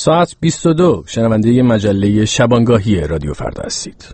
ساعت 22 شنونده مجله شبانگاهی رادیو فردا هستید.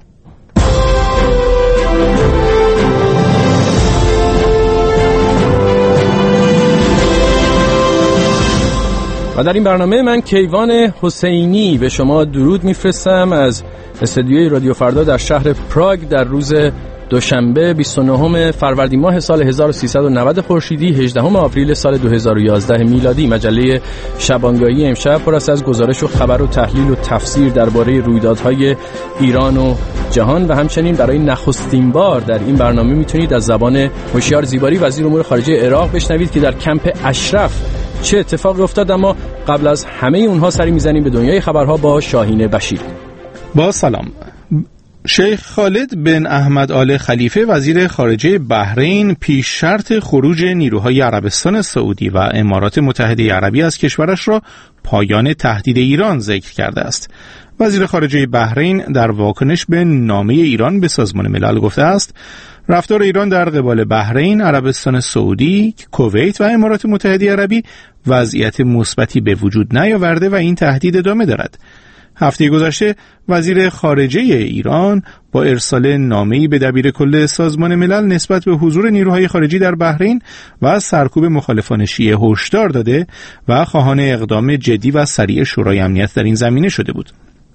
و در این برنامه من کیوان حسینی به شما درود میفرستم از استودیوی رادیو فردا در شهر پراگ در روز دوشنبه 29 فروردین ماه سال 1390 خورشیدی 18 آوریل سال 2011 میلادی. مجله شبانگاهی امشب پر است از گزارش و خبر و تحلیل و تفسیر درباره رویدادهای ایران و جهان و همچنین برای نخستین بار در این برنامه میتونید از زبان هوشیار زیباری وزیر امور خارجه عراق بشنوید که در کمپ اشرف چه اتفاقی افتاد. اما قبل از همه اونها سری میزنیم به دنیای خبرها با شاهین بشیر. با سلام. شیخ خالد بن احمد آل خلیفه وزیر خارجه بحرین پیش شرط خروج نیروهای عربستان سعودی و امارات متحده عربی از کشورش را پایان تهدید ایران ذکر کرده است. وزیر خارجه بحرین در واکنش به نامه ایران به سازمان ملل گفته است رفتار ایران در قبال بحرین، عربستان سعودی، کویت و امارات متحده عربی وضعیت مثبتی به وجود نیاورده و این تهدید ادامه دارد. هفته گذشته وزیر خارجه ایران با ارسال نامه‌ای به دبیر کل سازمان ملل نسبت به حضور نیروهای خارجی در بحرین و سرکوب مخالفان شیعه هشدار داده و خواهان اقدام جدی و سریع شورای امنیت در این زمینه شده بود.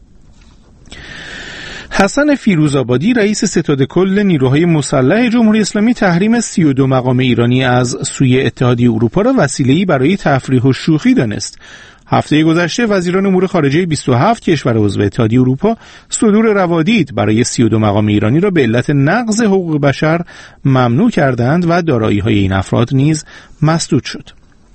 حسن فیروزآبادی رئیس ستاد کل نیروهای مسلح جمهوری اسلامی تحریم 32 مقام ایرانی از سوی اتحادیه اروپا را وسیله‌ای برای تفریح و شوخی دانست. هفته گذشته وزیران امور خارجه 27 کشور عضو اتحادیه اروپا صدور روادید برای 32 مقام ایرانی را به علت نقض حقوق بشر ممنوع کردند و دارایی‌های این افراد نیز مسدود شد.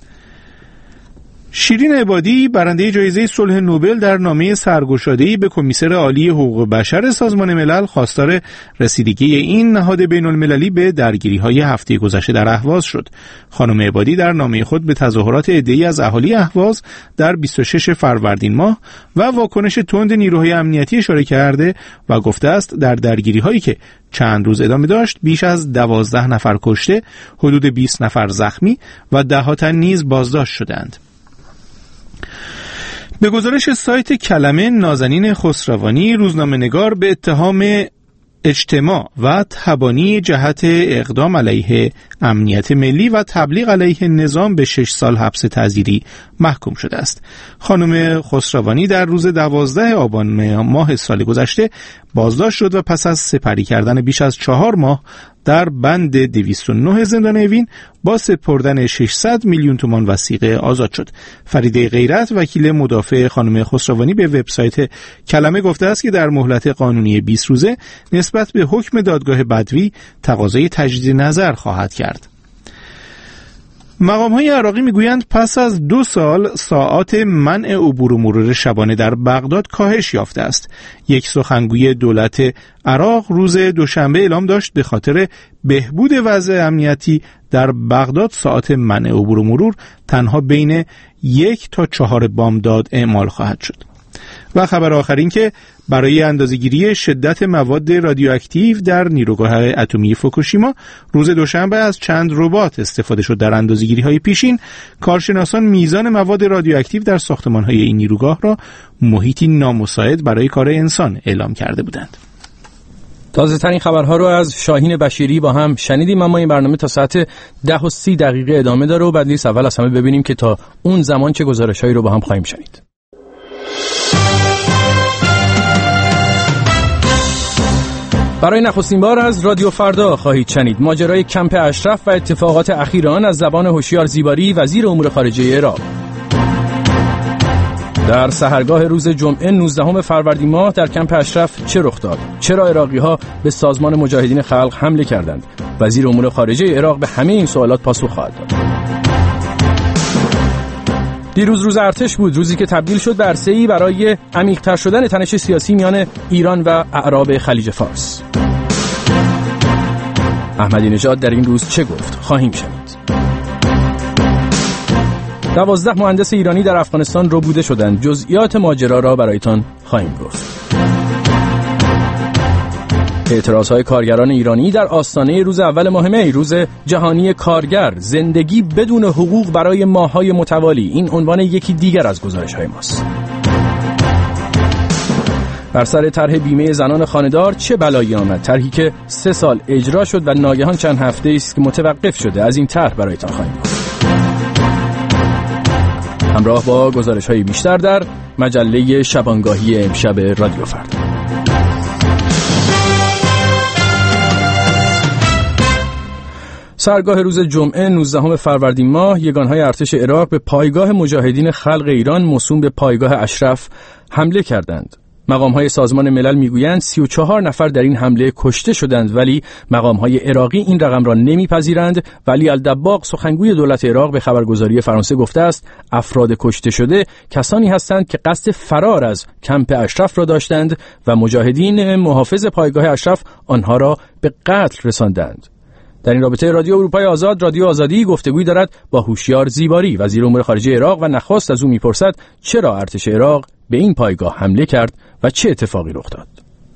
شیرین عبادی برنده جایزه صلح نوبل در نامه سرگشاده‌ای به کمیسر عالی حقوق بشر سازمان ملل خواستار رسیدگی این نهاد بین‌المللی به درگیری‌های هفته گذشته در اهواز شد. خانم عبادی در نامه خود به تظاهرات عده‌ای از اهالی اهواز در 26 فروردین ماه و واکنش تند نیروهای امنیتی اشاره کرده و گفته است در درگیری‌هایی که چند روز ادامه داشت بیش از 12 نفر کشته، حدود 20 نفر زخمی و ده‌ها تن نیز بازداشت شدند. به گزارش سایت کلمه نازنین خسروانی، روزنامه‌نگار به اتهام اجتماع و تبانی جهت اقدام علیه امنیت ملی و تبلیغ علیه نظام به 6 سال حبس تعزیری محکوم شده است. خانم خسروانی در روز 12 آبان ماه سال گذشته بازداشت شد و پس از سپری کردن بیش از 4 ماه در بند 209 زندان اوین با سپردن 600 میلیون تومان وثیقه آزاد شد. فریده غیرت وکیل مدافع خانم خسروانی به وبسایت کلمه گفته است که در مهلت قانونی 20 روزه نسبت به حکم دادگاه بدوی تقاضای تجدید نظر خواهد کرد. مقام‌های عراقی میگویند پس از 2 سال ساعات منع عبور و مرور شبانه در بغداد کاهش یافته است. یک سخنگوی دولت عراق روز دوشنبه اعلام داشت به خاطر بهبود وضع امنیتی در بغداد ساعات منع عبور و مرور تنها بین 1 تا 4 بامداد اعمال خواهد شد. و خبر آخرین که برای اندازه‌گیری شدت مواد رادیواکتیو در نیروگاه اتمی فوکوشیما روز دوشنبه از چند ربات استفاده شد. در اندازه‌گیری‌های پیشین کارشناسان میزان مواد رادیواکتیو در ساختمان‌های این نیروگاه را محیطی نامساعد برای کار انسان اعلام کرده بودند. تازه ترین خبرها رو از شاهین بشیری با هم شنیدیم، اما این برنامه تا ساعت 10:30 ادامه داره و بعد نیست اول از همه ببینیم که تا اون زمان چه گزارش‌هایی رو با هم خواهیم شنید. برای نخستین بار از رادیو فردا خواهید شنید ماجرای کمپ اشرف و اتفاقات اخیر آن از زبان هوشیار زیباری وزیر امور خارجه عراق. در سحرگاه روز جمعه 19 فروردین ماه در کمپ اشرف چه رخ داد؟ چرا عراقی‌ها به سازمان مجاهدین خلق حمله کردند؟ وزیر امور خارجه عراق به همه این سوالات پاسخ خواهد داد. دیروز روز ارتش بود، روزی که تبدیل شد به عرصه‌ای برای عمیق‌تر شدن تنش سیاسی میان ایران و اعراب خلیج فارس. احمدی نژاد در این روز چه گفت؟ خواهیم شنید. 12 مهندس ایرانی در افغانستان ربوده شدند. جزئیات ماجرا را برایتان خواهیم گفت. اعتراضهای کارگران ایرانی در آستانه روز اول ماه می، روز جهانی کارگر، زندگی بدون حقوق برای ماه‌های متوالی، این عنوان یکی دیگر از گزارش‌های ماست. بر سر طرح بیمه زنان خانه‌دار چه بلایی آمد؟ طرحی که 3 سال اجرا شد و ناگهان چند هفته است که متوقف شده. از این طرح برایتان خواهیم گفت. همراه با گزارش‌های بیشتر در مجله شبانگاهی امشب رادیو فردا. سرگاه روز جمعه 19 فروردین ماه یگانهای ارتش عراق به پایگاه مجاهدین خلق ایران موسوم به پایگاه اشرف حمله کردند. مقام‌های سازمان ملل میگویند 34 نفر در این حمله کشته شدند، ولی مقام‌های عراقی این رقم را نمیپذیرند. ولی الدباغ سخنگوی دولت عراق به خبرگزاری فرانسه گفته است افراد کشته شده کسانی هستند که قصد فرار از کمپ اشرف را داشتند و مجاهدین محافظ پایگاه اشرف آنها را به قتل رساندند. در این رابطه رادیو اروپای آزاد، رادیو آزادی، گفتگویی دارد با هوشیار زیباری، وزیر امور خارجه عراق، و نخست از او میپرسد چرا ارتش عراق به این پایگاه حمله کرد و چه اتفاقی رخ داد.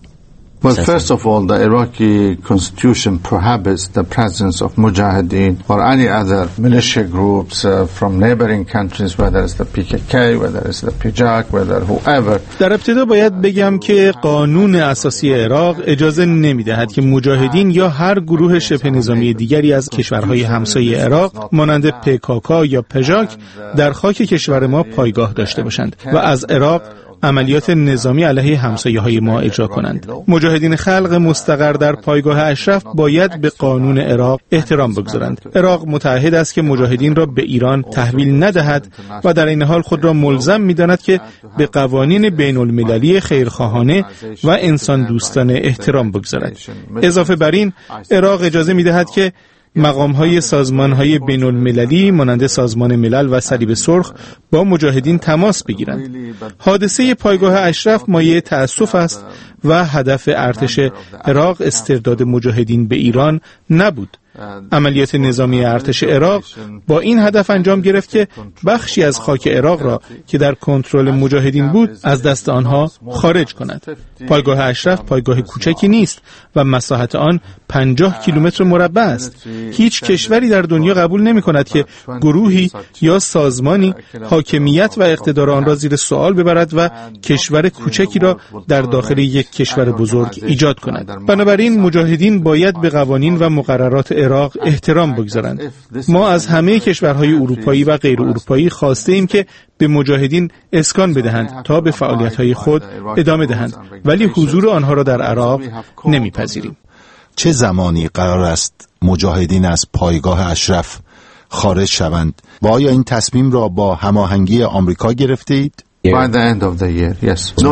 Well, first of all, the Iraqi constitution prohibits the presence of mujahideen or any other militia groups from neighboring countries, whether it's the PKK, whether it's the PJAK, whether whoever. در ابتدا باید بگم که قانون اساسی عراق اجازه نمی‌دهد که مجاهدین یا هر گروه شبه نظامی دیگری از کشورهای همسایه عراق مانند PKK یا PJAK در خاک کشور ما پایگاه داشته باشند و از عراق عملیات نظامی علیه همسایه‌های ما اجرا کنند. مجاهدین خلق مستقر در پایگاه اشرف باید به قانون عراق احترام بگذارند. عراق متعهد است که مجاهدین را به ایران تحویل ندهد و در این حال خود را ملزم می‌داند که به قوانین بین‌المللی خیرخواهانه و انسان دوستانه احترام بگذارد. اضافه بر این، عراق اجازه می‌دهد که مقام‌های سازمان‌های بین‌المللی مانند سازمان ملل و صلیب سرخ با مجاهدین تماس بگیرند. حادثه پایگاه اشرف مایه تأسف است و هدف ارتش عراق استرداد مجاهدین به ایران نبود. عملیات نظامی ارتش عراق با این هدف انجام گرفت که بخشی از خاک عراق را که در کنترل مجاهدین بود از دست آنها خارج کند. پایگاه اشرف پایگاه کوچکی نیست و مساحت آن 50 کیلومتر مربع است. هیچ کشوری در دنیا قبول نمی کند که گروهی یا سازمانی حاکمیت و اقتدار آن را زیر سوال ببرد و کشور کوچکی را در داخل یک کشور بزرگ ایجاد کند. بنابراین مجاهدین باید به قوانین و مقررات عراق احترام بگذارند. ما از همه کشورهای اروپایی و غیر اروپایی خواسته ایم که به مجاهدین اسکان بدهند تا به فعالیت‌های خود ادامه دهند، ولی حضور آنها را در عراق نمیپذیریم. چه زمانی قرار است مجاهدین از پایگاه اشرف خارج شوند و آیا این تصمیم را با هماهنگی آمریکا گرفته اید؟ By the end of the year, yes. No,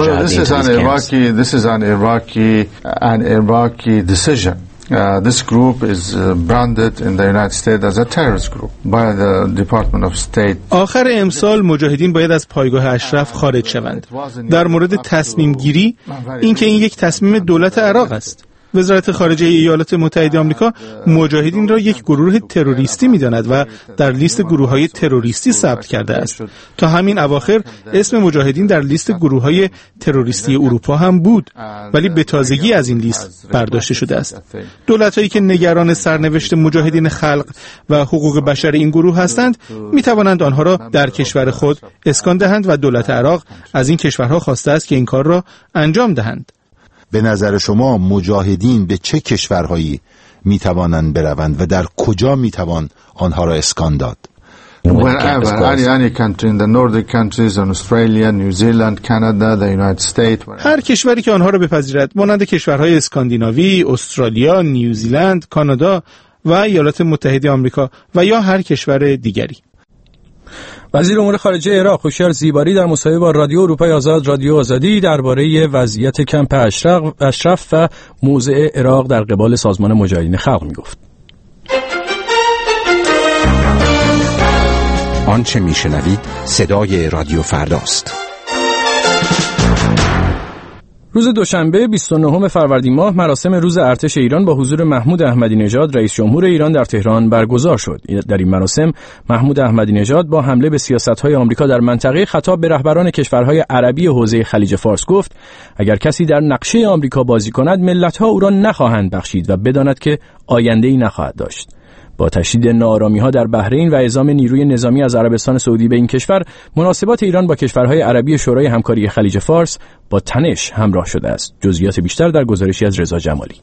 this is an Iraqi decision. This group is branded in the United States as a terrorist group by the Department of State. آخر امسال مجاهدین باید از پایگاه اشرف خارج شوند. در مورد تصمیم گیری، اینکه این یک تصمیم دولت عراق است. وزارت خارجه ایالات متحده آمریکا مجاهدین را یک گروه تروریستی می‌داند و در لیست گروه‌های تروریستی ثبت کرده است. تا همین اواخر اسم مجاهدین در لیست گروه‌های تروریستی اروپا هم بود، ولی به تازگی از این لیست برداشته شده است. دولت‌هایی که نگران سرنوشت مجاهدین خلق و حقوق بشر این گروه هستند، می‌توانند آنها را در کشور خود اسکان دهند و دولت عراق از این کشورها خواسته است که این کار را انجام دهند. به نظر شما مجاهدین به چه کشورهایی میتوانند بروند و در کجا میتوان آنها را اسکان داد؟ Wherever, any country in the Nordic countries, in Australia, New Zealand, Canada, the United States. هر کشوری که آنها را بپذیرد، مانند کشورهای اسکاندیناوی، استرالیا، نیوزیلند، کانادا و ایالات متحده آمریکا و یا هر کشور دیگری. وزیر امور خارجه عراق هوشیار زیباری در مصاحبه با رادیو اروپای آزاد، رادیو آزادی، درباره وضعیت کمپ اشرف و موضع عراق در قبال سازمان مجاهدین خلق میگفت. آنچه میشنوید صدای رادیو فرداست. روز دوشنبه 29 فروردین ماه مراسم روز ارتش ایران با حضور محمود احمدی نژاد رئیس جمهور ایران در تهران برگزار شد. در این مراسم محمود احمدی نژاد با حمله به سیاست‌های آمریکا در منطقه خطاب به رهبران کشورهای عربی حوزه خلیج فارس گفت اگر کسی در نقشه آمریکا بازی کند ملت‌ها او را نخواهند بخشید و بداند که آینده‌ای نخواهد داشت. با تشدید ناآرامی‌ها در بحرین و اعزام نیروی نظامی از عربستان سعودی به این کشور، مناسبات ایران با کشورهای عربی شورای همکاری خلیج فارس با تنش همراه شده است. جزئیات بیشتر در گزارشی از رضا جمالی.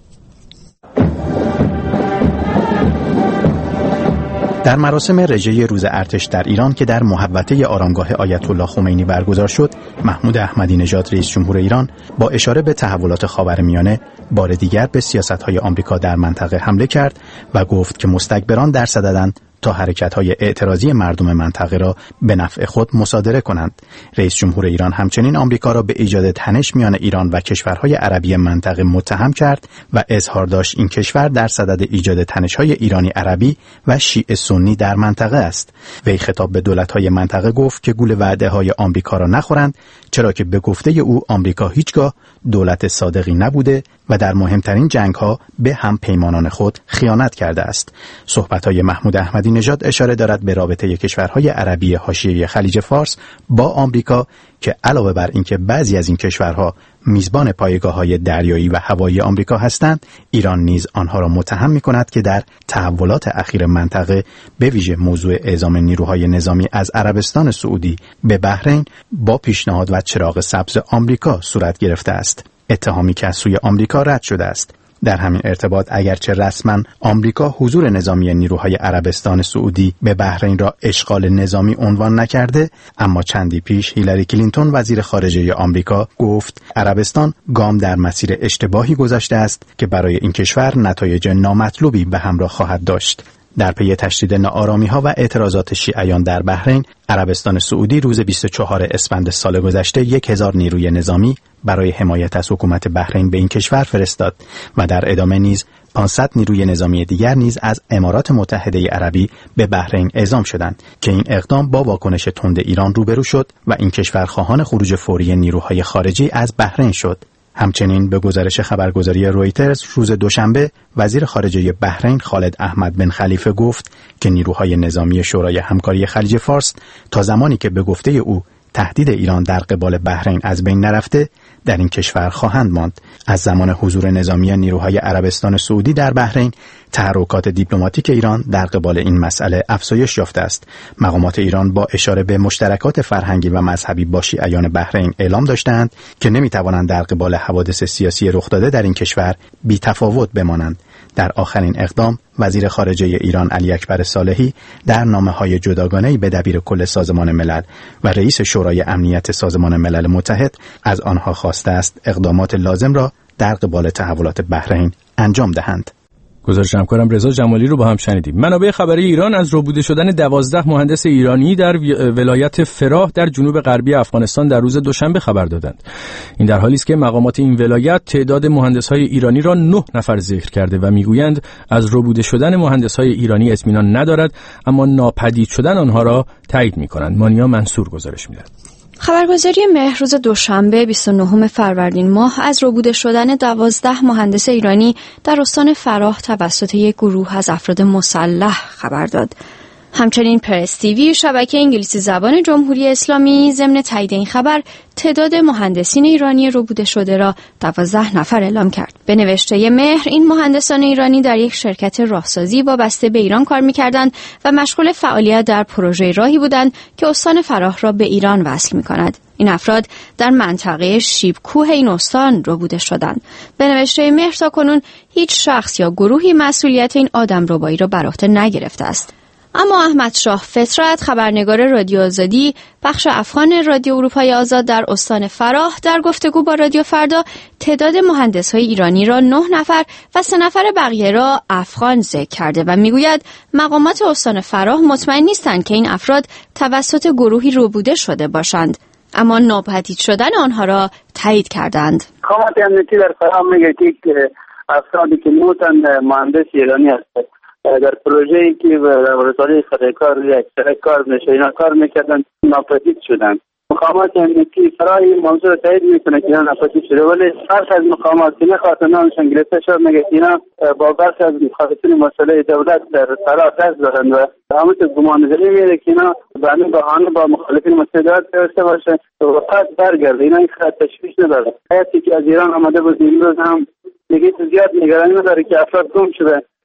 در مراسم رژه روز ارتش در ایران که در محوطه آرامگاه آیت الله خمینی برگزار شد، محمود احمدی نژاد رئیس جمهور ایران با اشاره به تحولات خاورمیانه بار دیگر به سیاست‌های آمریکا در منطقه حمله کرد و گفت که مستکبران در صددند تا حرکت‌های اعتراضی مردم منطقه را به نفع خود مصادره کنند. رئیس جمهور ایران همچنین آمریکا را به ایجاد تنش میان ایران و کشورهای عربی منطقه متهم کرد و اظهار داشت این کشور در صدد ایجاد تنش‌های ایرانی عربی و شیعه سنی در منطقه است. وی خطاب به دولت‌های منطقه گفت که گول وعده‌های آمریکا را نخورند، چرا که به گفته او آمریکا هیچگاه دولت صادقی نبوده و در مهمترین جنگ‌ها به هم پیمانان خود خیانت کرده است. صحبت‌های محمود احمدی نژاد اشاره دارد به رابطه کشورهای عربی حاشیه خلیج فارس با آمریکا که علاوه بر اینکه بعضی از این کشورها میزبان پایگاه‌های دریایی و هوایی آمریکا هستند، ایران نیز آنها را متهم می‌کند که در تحولات اخیر منطقه به ویژه موضوع اعزام نیروهای نظامی از عربستان سعودی به بحرین با پیشنهاد و چراغ سبز آمریکا صورت گرفته است. اتهامی که از سوی آمریکا رد شده است. در همین ارتباط اگرچه رسما آمریکا حضور نظامی نیروهای عربستان سعودی به بحرین را اشغال نظامی عنوان نکرده، اما چندی پیش هیلاری کلینتون وزیر خارجه آمریکا گفت عربستان گام در مسیر اشتباهی گذاشته است که برای این کشور نتایج نامطلوبی به همراه خواهد داشت. در پی تشدید ناآرامی‌ها و اعتراضات شیعیان در بحرین، عربستان سعودی روز 24 اسفند سال گذشته 1000 نیروی نظامی برای حمایت از حکومت بحرین به این کشور فرستاد و در ادامه نیز 500 نیروی نظامی دیگر نیز از امارات متحده عربی به بحرین اعزام شدند که این اقدام با واکنش تند ایران روبرو شد و این کشور خواهان خروج فوری نیروهای خارجی از بحرین شد. همچنین به گزارش خبرگزاری رویترز روز دوشنبه وزیر خارجه بحرین خالد احمد بن خلیفه گفت که نیروهای نظامی شورای همکاری خلیج فارس تا زمانی که به گفته او تهدید ایران در قبال بحرین از بین نرفته در این کشور خواهند ماند. از زمان حضور نظامی نیروهای عربستان سعودی در بحرین، تحرکات دیپلماتیک ایران در قبال این مسئله افزایش یافته است. مقامات ایران با اشاره به مشترکات فرهنگی و مذهبی با شیعیان بحرین اعلام داشتند که نمی‌توانند در قبال حوادث سیاسی رخ داده در این کشور بی‌تفاوت بمانند. در آخرین اقدام وزیر خارجه ایران علی اکبر صالحی در نامه‌های جداگانه‌ای به دبیر کل سازمان ملل و رئیس شورای امنیت سازمان ملل متحد از آنها خواسته است اقدامات لازم را در قبال تحولات بحرین انجام دهند. گزارش همکارم رضا جمالی رو با هم شنیدیم. منابع خبری ایران از ربوده شدن 12 مهندس ایرانی در ولایت فراه در جنوب غربی افغانستان در روز دوشنبه خبر دادند. این در حالی است که مقامات این ولایت تعداد مهندس‌های ایرانی را 9 نفر ذکر کرده و میگویند از ربوده شدن مهندس‌های ایرانی اطمینان ندارد، اما ناپدید شدن آنها را تایید می‌کنند. مانیا منصور گزارش می‌دهد. خبرگزاری مهر روز دوشنبه 29 فروردین ماه از ربوده شدن 12 مهندس ایرانی در استان فراه توسط یک گروه از افراد مسلح خبر داد. همچنین پرس تیوی شبکه انگلیسی زبان جمهوری اسلامی ضمن تایید این خبر تعداد مهندسین ایرانی ربوده شده را 12 نفر اعلام کرد. به نوشته مهر این مهندسان ایرانی در یک شرکت راهسازی وابسته به ایران کار می‌کردند و مشغول فعالیت در پروژه راهی بودند که استان فراه را به ایران وصل می‌کند. این افراد در منطقه شیبکوه این استان ربوده شدند. به نوشته مهر تاکنون هیچ شخص یا گروهی مسئولیت این آدمربایی را بر عهده نگرفته است. اما احمد شاه فطرت خبرنگار رادیو آزادی بخش افغان رادیو اروپای آزاد در استان فراه در گفتگو با رادیو فردا تعداد مهندس‌های ایرانی را 9 نفر و 3 نفر بقیه را افغان ذکر کرده و میگوید مقامات استان فراه مطمئن نیستند که این افراد توسط گروهی ربوده شده باشند، اما ناپدید شدن آنها را تایید کردند. مقامات امنیتی در فراه میگه که افرادی که 9 مهندس ایرانی هستند در پروژه‌ای که در رساله خدایکار اکثر کار نشینا کار میکردن ناپدید شدن. مقامات امنیتی فرای موضوع تایید میکنه که اینا ناپدید شده، ولی برخی از مقامات که نخواستن نامشان گرفته شد میگه اینا با برخی از مخالفین مسئله دولت در فرا دست دارن و همون گمانه‌زنی میره که اینا به همین بهانه با مخالفین مسئله دولت پیوسته باشه و فقط برگرده. اینا این خط تشویش نداره. حیاتی که از ایران آمده بود امروز هم دیگه زیاد نگرانی نداره که افراد گم شده.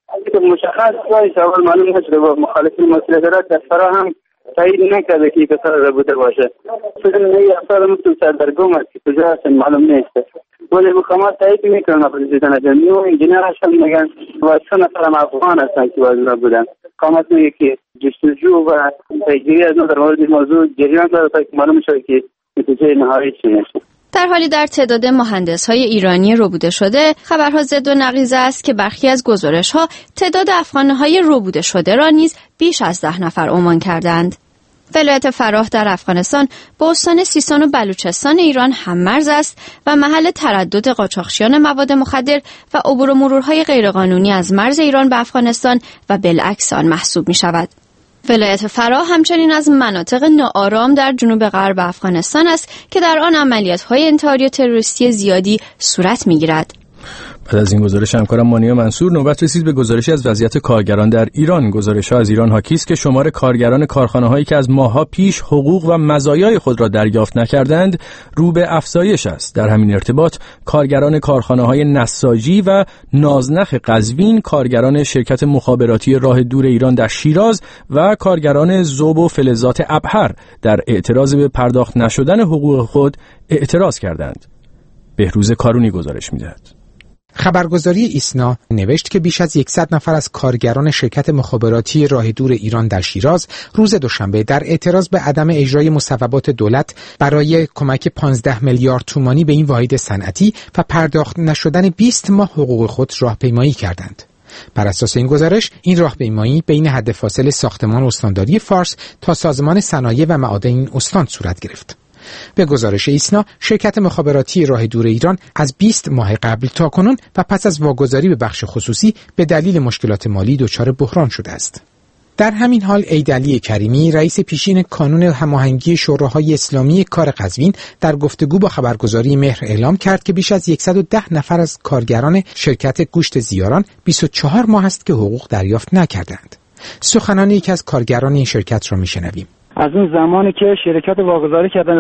که مشخص باشه اول معلوم نشده و مخالفین مسئولیت در فرا هم تایید نکرده که کسا را بوده باشه. فکر نهی افراد مثل سردرگم است که کجا هستن معلوم نیست. ولی مقامات تایید میکنن پرزیدنت نیو انجینیرش هم میگن و 3 نفر هم افغان هستن که باید بودن. مقامات میگه که جستجو و پیگیری از در مورد این موضوع جریان داره تا که معلوم شده که نتیجه نهایی چی میشه. در حالی در تعداد مهندس‌های ایرانی ربوده شده خبرها ضد و نقیض است که برخی از گزارش‌ها تعداد افغان‌های ربوده شده را نیز بیش از 10 نفر عنوان کردند. ولایت فراه در افغانستان با استان سیستان و بلوچستان ایران هم‌مرز است و محل تردد قاچاقچیان مواد مخدر و عبور و مرورهای غیرقانونی از مرز ایران به افغانستان و بالعکس آن محسوب می‌شود. ولایت فراه همچنین از مناطق ناآرام در جنوب غرب افغانستان است که در آن عملیات‌های انتحاری و تروریستی زیادی صورت می‌گیرد. بعد از این گزارش همکارم مانیا منصور نوبت رسید به گزارشی از وضعیت کارگران در ایران. گزارش‌ها از ایران حاکی است که شمار کارگران کارخانه‌هایی که از ماه‌ها پیش حقوق و مزایای خود را دریافت نکردند رو به افزایش است. در همین ارتباط کارگران کارخانه‌های نساجی و نازنخ قزوین، کارگران شرکت مخابراتی راه دور ایران در شیراز و کارگران ذوب و فلزات ابهر در اعتراض به پرداخت نشدن حقوق خود اعتراض کردند. بهروز کارونی گزارش می‌دهد. خبرگزاری ایسنا نوشت که بیش از 100 نفر از کارگران شرکت مخابراتی راه دور ایران در شیراز روز دوشنبه در اعتراض به عدم اجرای مصوبات دولت برای کمک 15 میلیارد تومانی به این واحد صنعتی و پرداخت نشدن 20 ماه حقوق خود راهپیمایی کردند. بر اساس این گزارش این راهپیمایی بین حد فاصل ساختمان استانداری فارس تا سازمان صنایع و معادن این استان صورت گرفت. به گزارش ایسنا شرکت مخابراتی راه دور ایران از 20 ماه قبل تاکنون و پس از واگذاری به بخش خصوصی به دلیل مشکلات مالی دچار بحران شده است. در همین حال ایدعلی کریمی رئیس پیشین کانون هماهنگی شوراهای اسلامی کار قزوین در گفتگو با خبرگزاری مهر اعلام کرد که بیش از 110 نفر از کارگران شرکت گوشت زیاران 24 ماه است که حقوق دریافت نکردند. سخنان یکی از کارگران این شرکت را میشنویم. از اون زمانی که شرکت واگذاری کردن به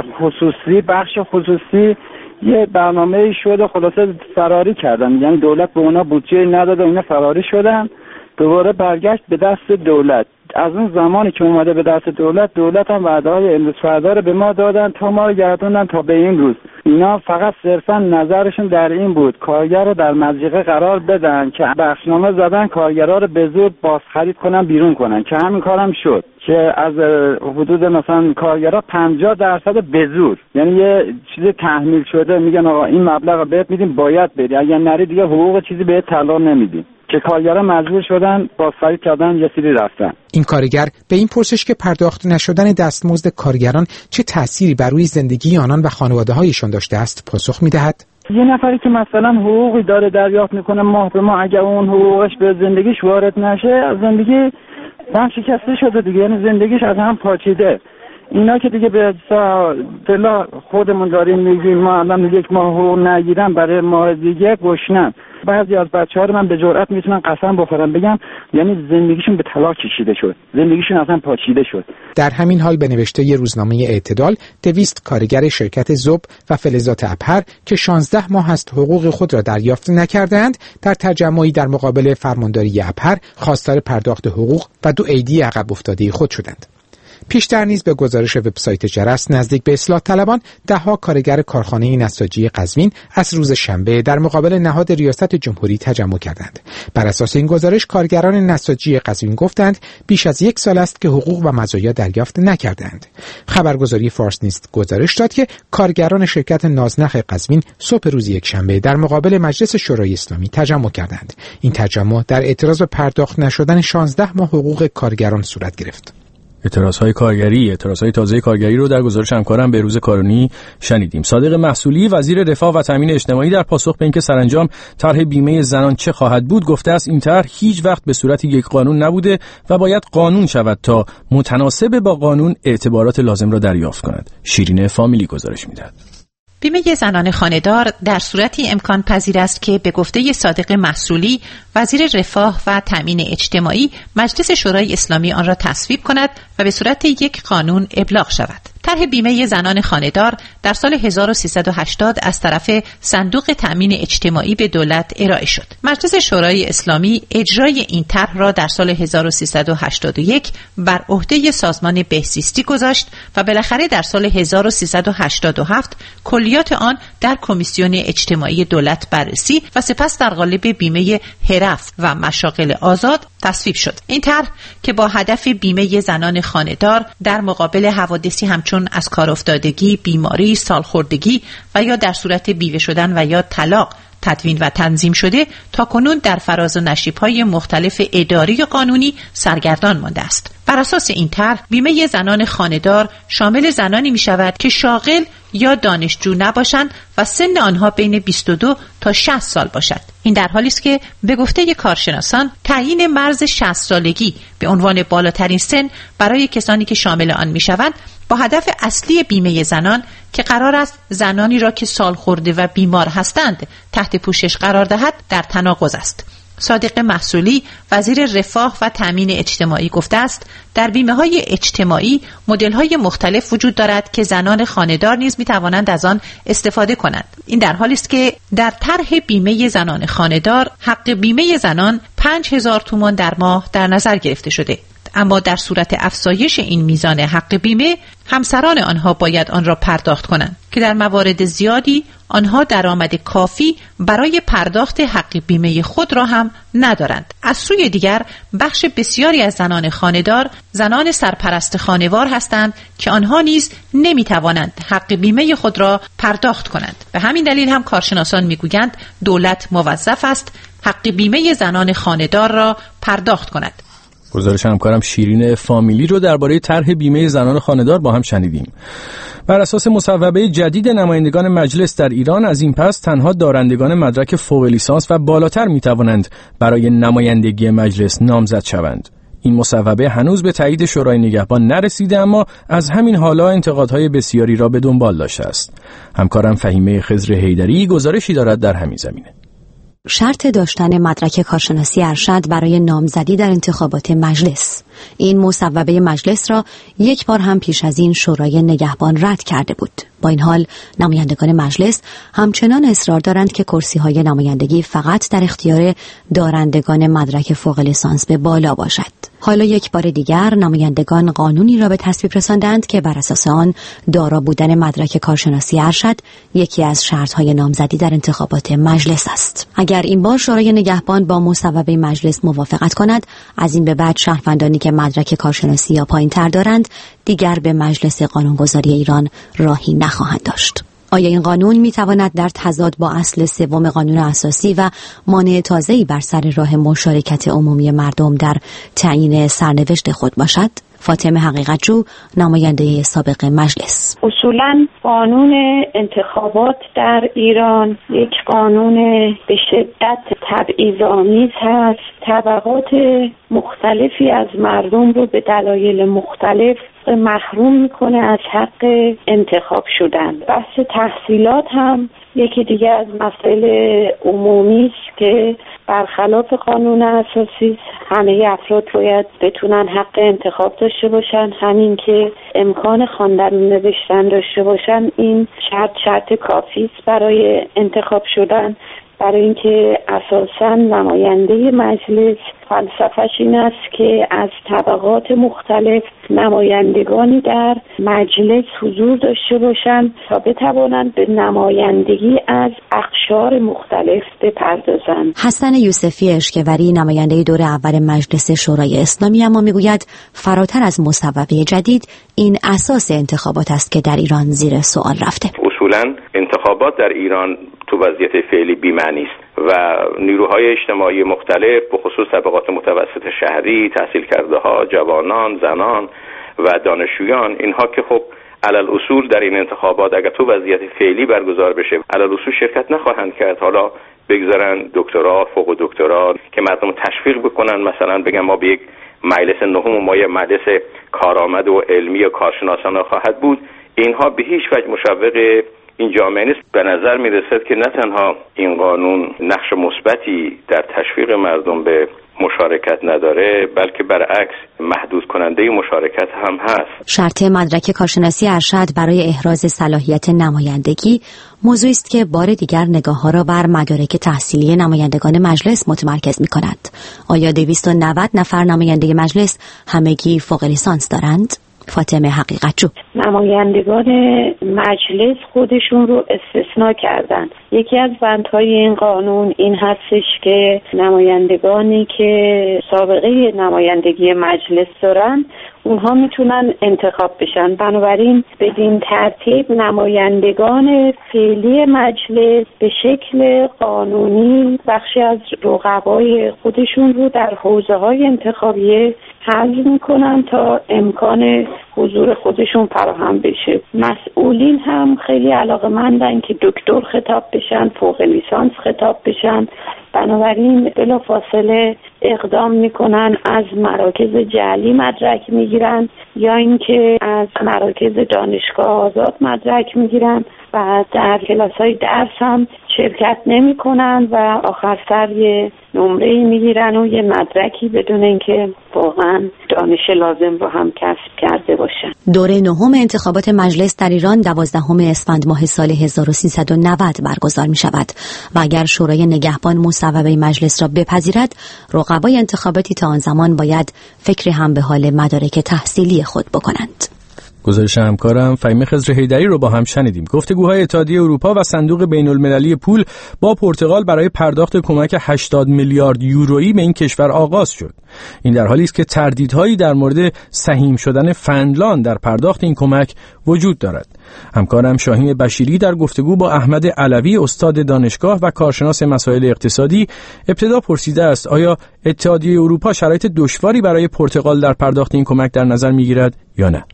بخش خصوصی یه برنامه شده خلاصه فراری کردن، یعنی دولت به اونا بودجه نداده، اینا فراری شدن، دوباره برگشت به دست دولت. از اون زمانی که اومده به دست دولت هم وعده‌های امروز فردا رو به ما دادن تا ما رو گردوندن تا به این روز. اینا فقط صرفا نظرشون در این بود کارگر رو در مضیقه قرار بدن که بخشنامه زدن کارگرها رو به زور باز خرید کنن بیرون کنن که همین کارم شد که از حدود مثلا کارگرها 50% به زور، یعنی یه چیزی تحمیل شده میگن آقا این مبلغ رو بهت میدیم باید بری، اگر نری دیگه حقوق چیزی بهت طلا نمیدیم، که کارگرها مجبور شدن باز خرید کردن یه سری رفتن. این کارگر به این پرسش که پرداخت نشدن دستمزد کارگران چه تأثیری بر روی زندگی آنان و خانواده‌هایشان داشته است پاسخ می‌دهد. یه نفری که مثلا حقوقی داره دریافت میکنه ماه به ماه، اگر اون حقوقش به زندگیش وارد نشه از زندگی هم شکسته شده دیگه، یعنی زندگیش از هم پاچیده. اینا که دیگه به اصطلاح خودمون داریم میگیم ما الان 1 ماه حقوق نگیرن برای ماه دیگه گشنن. بعضی از بچه‌ها رو من به جرئت میتونم قسم بخورم بگم یعنی زندگیشون به طلاق کشیده شد، زندگیشون اصلا پاچیده شد. در همین حال به نوشته ی روزنامه اعتدال 200 کارگر شرکت ذوب و فلزات ابهر که 16 ماه است حقوق خود را دریافت نکردند در تجمعی در مقابل فرمانداری ابهر خواستار پرداخت حقوق و 2 عیدی عقب افتاده خود شدند. پیشتر نیز به گزارش وبسایت جرس نزدیک به اصلاح طلبان 10 کارگر کارخانه نساجی قزوین از روز شنبه در مقابل نهاد ریاست جمهوری تجمع کردند. بر اساس این گزارش کارگران نساجی قزوین گفتند بیش از 1 سال است که حقوق و مزایا دریافت نکردند. خبرگزاری فارس نیز گزارش داد که کارگران شرکت نازنخ قزوین صبح روز یکشنبه در مقابل مجلس شورای اسلامی تجمع کردند. این تجمع در اعتراض به پرداخت نشدن 16 ماه حقوق کارگران صورت گرفت. اعتراضهای تازه کارگری رو در گزارش همکارم بهروز کارونی شنیدیم. صادق محصولی وزیر رفاه و تامین اجتماعی در پاسخ به اینکه سرانجام طرح بیمه زنان چه خواهد بود گفته است این طرح هیچ وقت به صورت یک قانون نبوده و باید قانون شود تا متناسب با قانون اعتبارات لازم را دریافت کند. شیرین فامیلی گزارش میدهد. بیمه زنان خانه‌دار در صورتی امکان پذیر است که به گفته صادق محصولی وزیر رفاه و تامین اجتماعی مجلس شورای اسلامی آن را تصویب کند و به صورت یک قانون ابلاغ شود. طرح بیمه زنان خانه‌دار در سال 1380 از طرف صندوق تأمین اجتماعی به دولت ارائه شد. مجلس شورای اسلامی اجرای این طرح را در سال 1381 بر عهده سازمان بهزیستی گذاشت و بالاخره در سال 1387 کلیات آن در کمیسیون اجتماعی دولت بررسی و سپس در قالب بیمه حرف و مشاغل آزاد تصویب شد. این طرح که با هدف بیمه زنان خانه‌دار در مقابل حوادثی همچون از کار افتادگی، بیماری، سالخوردگی و یا در صورت بیوه شدن و یا طلاق تدوین و تنظیم شده تا کنون در فراز و نشیب‌های مختلف اداری و قانونی سرگردان مانده است. بر اساس این طرح بیمه زنان خانه‌دار شامل زنانی می شود که شاغل یا دانشجو نباشند و سن آنها بین 22 تا 60 سال باشد. این در حالی است که به گفته کارشناسان تعیین مرز 60 سالگی به عنوان بالاترین سن برای کسانی که شامل آن می شوند با هدف اصلی بیمه زنان که قرار است زنانی را که سالخورده و بیمار هستند تحت پوشش قرار دهد در تناقض است. صادق محصولی وزیر رفاه و تأمین اجتماعی گفته است در بیمه‌های اجتماعی مدل‌های مختلف وجود دارد که زنان خانه‌دار نیز می‌توانند از آن استفاده کنند. این در حالی است که در طرح بیمه زنان خانه‌دار حق بیمه زنان 5000 تومان در ماه در نظر گرفته شده، اما در صورت افزایش این میزان حق بیمه همسران آنها باید آن را پرداخت کنند که در موارد زیادی آنها درآمد کافی برای پرداخت حق بیمه خود را هم ندارند. از سوی دیگر بخش بسیاری از زنان خانه‌دار زنان سرپرست خانوار هستند که آنها نیز نمیتوانند حق بیمه خود را پرداخت کنند. به همین دلیل هم کارشناسان میگویند دولت موظف است حق بیمه زنان خانه‌دار را پرداخت کند. گزارش همکارم شیرین فامیلی رو درباره طرح بیمه زنان خانه‌دار با هم شنیدیم. بر اساس مصوبه جدید نمایندگان مجلس در ایران از این پس تنها دارندگان مدرک فوق لیسانس و بالاتر میتوانند برای نمایندگی مجلس نامزد شوند. این مصوبه هنوز به تایید شورای نگهبان نرسیده، اما از همین حالا انتقادهای بسیاری را به دنبال داشته است. همکارم فهیمه خضر حیدری گزارشی دارد در همین زمینه. شرط داشتن مدرک کارشناسی ارشد برای نامزدی در انتخابات مجلس. این مصوبه مجلس را یک بار هم پیش از این شورای نگهبان رد کرده بود. با این حال نمایندگان مجلس همچنان اصرار دارند که کرسی‌های نمایندگی فقط در اختیار دارندگان مدرک فوق لیسانس به بالا باشد. حالا یک بار دیگر نمایندگان قانونی را به تصویب رساندند که بر اساس آن دارا بودن مدرک کارشناسی ارشد یکی از شرط‌های نامزدی در انتخابات مجلس است. اگر این بار شورای نگهبان با مصوبه مجلس موافقت کند، از این به بعد شهروندانی که مدرک کارشناسی یا پایین‌تر دارند دیگر به مجلس قانونگذاری ایران راهی نخواهند داشت. آیا این قانون میتواند در تضاد با اصل سوم قانون اساسی و مانع تازه‌ای بر سر راه مشارکت عمومی مردم در تعیین سرنوشت خود باشد؟ فاطمه حقیقتجو، نماینده سابق مجلس: اصولاً قانون انتخابات در ایران یک قانون به شدت تبعیض‌آمیز هست. طبقات مختلفی از مردم رو به دلایل مختلف محروم میکنه از حق انتخاب شدن. بحث تحصیلات هم یکی دیگه از مسائل عمومی است که برخلاف قانون اساسی همه افراد باید بتونن حق انتخاب داشته باشن، همین که امکان خواندن و نوشتن داشته باشن. این شرط کافی است برای انتخاب شدن، برای اینکه اساساً نماینده مجلس فلسفه‌اش این است که از طبقات مختلف نمایندگانی در مجلس حضور داشته باشند تا بتوانند به نمایندگی از اقشار مختلف بپردازند. حسن یوسفی اشکوری، نماینده دور اول مجلس شورای اسلامی، اما میگوید فراتر از مصوبه جدید این اساس انتخابات است که در ایران زیر سوال رفته. اصولاً انتخابات در ایران تو وضعیت فعلی بی‌معنی است و نیروهای اجتماعی مختلف به خصوص طبقات متوسط شهری، تحصیل کرده ها، جوانان، زنان و دانشجویان، اینها که خب علل اصول در این انتخابات اگر تو وضعیت فعلی برگزار بشه علل اصول شرکت نخواهند کرد. حالا بگذارن دکترا، فوق دکترا که مردم تشویق بکنن، مثلا بگن ما به یک مجلس نهم و ما یک مجلس کارآمد و علمی و کارشناسانه خواهد بود، اینها به هیچ وجه مشوق این جامعه نیست. به نظر می رسد که نه تنها این قانون نقش مثبتی در تشویق مردم به مشارکت نداره، بلکه برعکس محدود کننده مشارکت هم هست. شرط مدرک کارشناسی ارشد برای احراز صلاحیت نمایندگی موضوعی است که بار دیگر نگاه‌ها را بر مدارک تحصیلی نمایندگان مجلس متمرکز می‌کند. آیا 290 نفر نماینده مجلس همگی فوق لیسانس دارند؟ فاطمه حقیقتجو: نمایندگان مجلس خودشون رو استثناء کردن. یکی از بندهای این قانون این هستش که نمایندگانی که سابقه نمایندگی مجلس دارن اونها میتونن انتخاب بشن. بنابراین بدین ترتیب نمایندگان فعلی مجلس به شکل قانونی بخشی از رقبای خودشون رو در حوزه‌های انتخابیه حذف میکنن تا امکان حضور خودشون فراهم بشه. مسئولین هم خیلی علاقه‌مندن که دکتر خطاب بشن، فوق لیسانس خطاب بشن. بنابراین بلافاصله اقدام میکنن از مراکز جعلی مدرک میگیرن یا اینکه از مراکز دانشگاه آزاد مدرک میگیرن و در کلاس‌های درس هم شرکت نمی‌کنن و آخر سر یه نمره‌ای میگیرن و یه مدرکی بدون اینکه واقعا دانش لازم رو هم کسب کرده باشن. دوره نهم انتخابات مجلس در ایران 12 اسفند ماه سال 1390 برگزار می شود و اگر شورای نگهبان مصوبه مجلس را بپذیرد، رقبای انتخاباتی تا آن زمان باید فکر هم به حال مدارک تحصیلی خود بکنند. گزارش همکارم فهیم خضر حیدری رو با هم شنیدیم. گفتگوهای اتحادیه اروپا و صندوق بین‌المللی پول با پرتغال برای پرداخت کمک 80 میلیارد یورویی به این کشور آغاز شد. این در حالی است که تردیدهایی در مورد سهیم شدن فنلاند در پرداخت این کمک وجود دارد. همکارم شاهین بشیری در گفتگو با احمد علوی استاد دانشگاه و کارشناس مسائل اقتصادی ابتدا پرسیده است آیا اتحادیه اروپا شرایط دشواری برای پرتغال در پرداخت این کمک در نظر می‌گیرد یا نه؟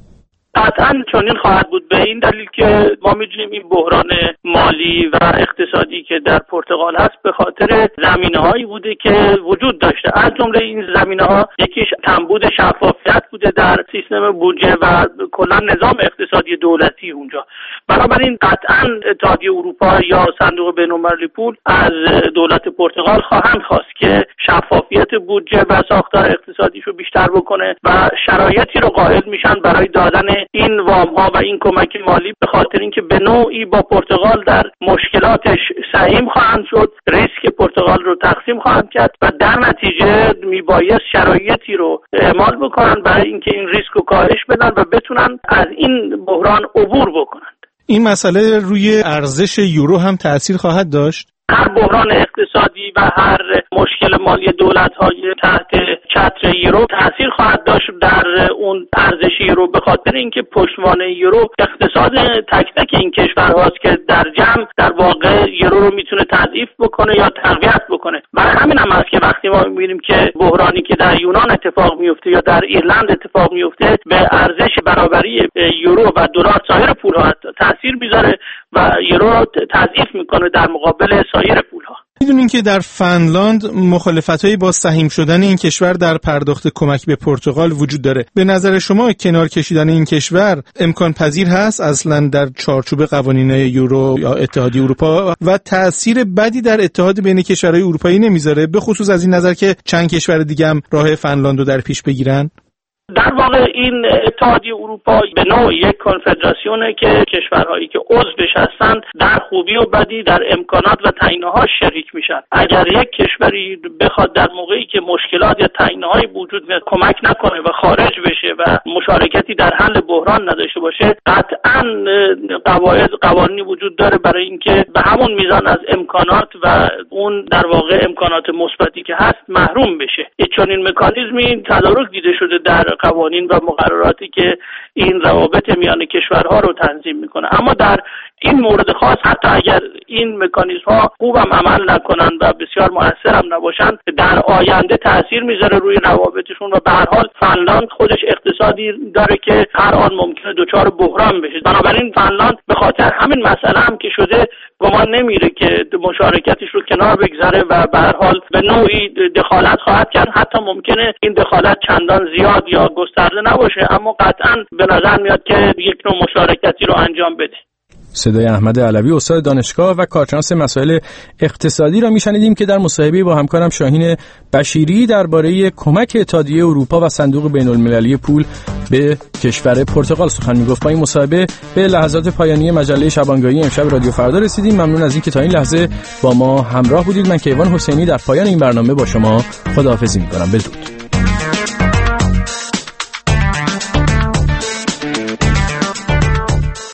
قطعاً چنین خواهد بود، به این دلیل که ما می‌دونیم این بحران مالی و اقتصادی که در پرتغال هست به خاطر زمینه‌هایی بوده که وجود داشته. از جمله این زمینه‌ها یکیش کمبود شفافیت بوده در سیستم بودجه و کلا نظام اقتصادی دولتی اونجا. بنابراین قطعاً اتحادیه اروپا یا صندوق بین‌المللی پول از دولت پرتغال خواهند خواست که شفافیت بودجه و ساختار اقتصادیش رو بیشتر بکنه و شرایطی رو قائل میشن برای دادن این وام‌ها و این کمک مالی، به خاطر اینکه به نوعی با پرتغال در مشکلاتش سهیم خواهند شد، ریسک پرتغال رو تقسیم خواهند کرد و در نتیجه میبایست شرایطی رو اعمال بکنن برای اینکه این ریسک رو کاهش بدن و بتونن از این بحران عبور بکنن. این مسئله روی ارزش یورو هم تأثیر خواهد داشت؟ هر بحران اقتصادی و هر مشکل مالی دولت‌های تحت چتر یورو تأثیر خواهد داشت در اون ارزش یورو، به خاطر اینکه پشتوانه یورو اقتصاد تک تک این کشورهاست که در جمع در واقع یورو رو میتونه تضعیف بکنه یا تقویت بکنه. برای همین هم هست که وقتی ما می‌بینیم که بحرانی که در یونان اتفاق میفته یا در ایرلند اتفاق میفته به ارزش برابری یورو و دلار سایر پول‌ها تأثیر میذاره و یورو رو تضعیف میکنه در مقابل سایر پول‌ها. میدونین که در فنلاند مخالفتایی با سهیم شدن این کشور در پرداخت کمک به پرتغال وجود داره. به نظر شما کنار کشیدن این کشور امکان پذیر هست اصلا در چارچوب قوانین یورو یا اتحادیه اروپا و تأثیر بدی در اتحاد بین کشورهای اروپایی نمیذاره، به خصوص از این نظر که چند کشور دیگه هم راه فنلاند رو در پیش بگیرن؟ در واقع این اتحادیه اروپا به نوع یک کنفدراسیونه که کشورهایی که عضوش هستند در خوبی و بدی در امکانات و تعیین‌ها شریک میشن. اگر یک کشوری بخواد در موقعی که مشکلات یا تعیین‌های وجود میاد کمک نکنه و خارج بشه و مشارکتی در حل بحران نداشته باشه، قطعاً قوانینی وجود داره برای اینکه به همون میزان از امکانات و اون در واقع امکانات مثبتی که هست محروم بشه. چون این مکانیزمی تدارک دیده شده در قوانین و مقرراتی که این روابط میان کشورها رو تنظیم میکنه. اما در این مورد خاص حتی اگر این مکانیزم‌ها خوبم عمل نکنن و بسیار مؤثر هم نباشن، در آینده تأثیر میذاره روی روابطشون و به هر حال فنلاند خودش اقتصادی داره که هر آن ممکنه دچار بحران بشه. بنابراین فنلاند به خاطر همین مسئله هم که شده گمان نمیره که مشارکتش رو کنار بگذاره و به هر حال به نوعی دخالت خواهد کرد. حتی ممکنه این دخالت چندان زیاد یا گسترده نباشه، اما قطعاً به نظر میاد که یک نوع مشارکتی رو انجام بده. صدای احمد علوی استاد دانشگاه و کارشناس مسائل اقتصادی را میشنیدیم که در مصاحبه با همکارم شاهین بشیری درباره کمک اتحادیه اروپا و صندوق بین‌المللی پول به کشور پرتغال سخن میگفت. با این مصاحبه به لحظات پایانی مجله شبانگاهی امشب رادیو فردا رسیدیم. ممنون از اینکه تا این لحظه با ما همراه بودید. من کیوان حسینی در پایان این برنامه با شما خداحافظی می‌کنم. بدرود.